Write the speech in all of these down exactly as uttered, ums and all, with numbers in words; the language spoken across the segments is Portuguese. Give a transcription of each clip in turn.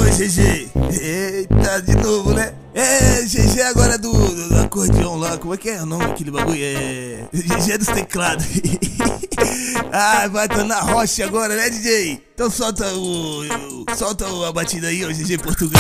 Ô G G, eita, de novo, né? É, G G agora do, do acordeão lá, como é que é o nome daquele bagulho? É. G G dos teclados. Ah, vai tá na rocha agora, né, D J? Então solta o. o solta a batida aí, ô G G Portugal.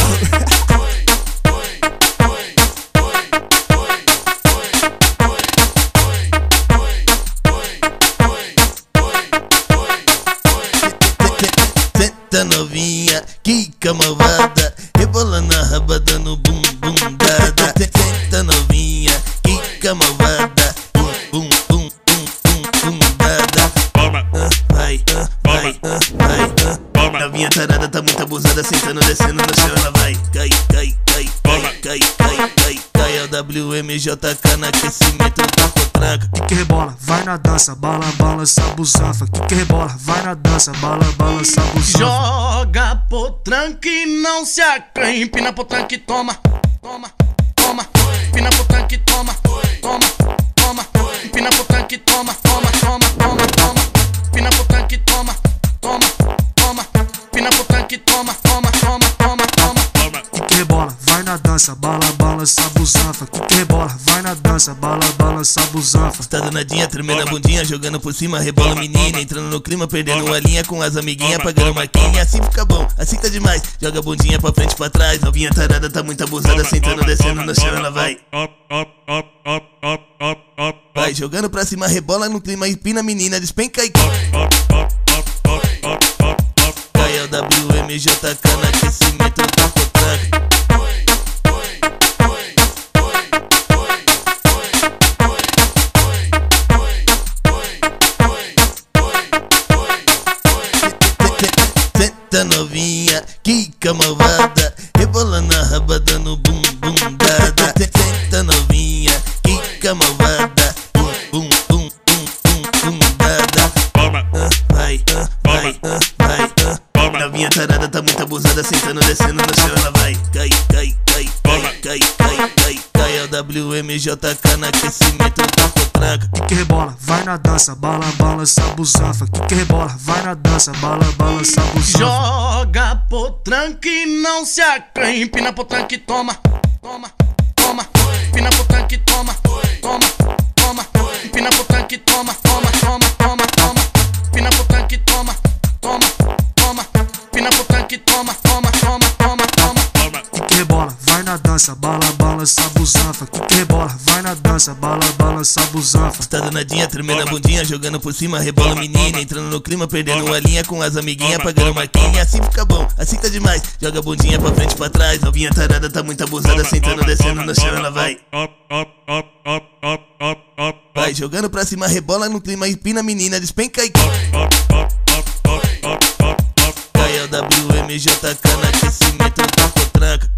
Senta novinha, quica malvada, rebolando a raba dando bum bum dada. Senta novinha, quica malvada, bum bum bum bum bum bum dada. Toma, vai, vai, vai. Novinha tarada tá muito abusada, sentando, descendo no chão, ela vai. Cai, cai, cai, cai, cai, cai, cai, cai. É o W M J K no aquecimento, taco tranca. Que que rebola, vai na dança, bala, balança, busanfa. Que que rebola, vai na dança, bala, balança, busanfa. Joga potranca e não se acanha. Empina potranca e toma, toma, toma. Empina potranca e toma, toma, toma. Empina potranca e toma, toma, toma, toma, toma. Empina potranca e toma, toma, toma. Empina potranca e toma, toma, toma, toma, toma. Que que rebola, vai na dança, bala, balança, busanfa. Que que rebola, vai na dança, bala, balança, busanfa. Tá danadinha, tremendo a bundinha, jogando por cima, rebola menina, entrando no clima, perdendo a linha com as amiguinhas, pagando marquinha. Assim fica bom, assim tá demais. Joga a bundinha pra frente e pra trás. Novinha tarada tá muito abusada, sentando, descendo no chão, ela vai. Vai jogando pra cima, rebola no clima, empina a menina, despenca e cai. É o W M J K no aquecimento, taco tranca. Senta novinha, quica malvada, rebolando a raba dando bum bum dada. Senta novinha, quica malvada, bum bum bum bum bum bum dada. Vai, vai, vai. Novinha tarada tá muito abusada, sentando, descendo no chão, ela vai. Cai, cai, cai, cai, cai, cai, cai, cai. É o W M J K no aquecimento, taco tranca. Que que rebola, vai na dança, bala, balança, busanfa. Que que rebola, vai na dança, bala, balança, busanfa. Joga potranca e não se acanha. Empina potranca e toma, toma, toma. Empina potranca e toma, toma, toma. Empina potranca e toma, toma, toma, toma, toma. Empina potranca e toma, toma, toma. Empina potranca e toma, toma, toma, toma, toma. Que que rebola, vai na dança, bala, balança, busanfa. Que que rebola, vai na dança, bala, balança, busanfa. Tá danadinha, tremendo a bundinha, jogando por cima, rebola menina, entrando no clima, perdendo a linha com as amiguinhas, pagando marquinha. Assim fica bom, assim tá demais. Joga a bundinha pra frente e pra trás. Novinha tarada tá muito abusada, sentando, descendo no chão, ela vai. Vai jogando pra cima, rebola no clima, empina a menina, despenca e cai. É o W M J K no aquecimento, taco tranca.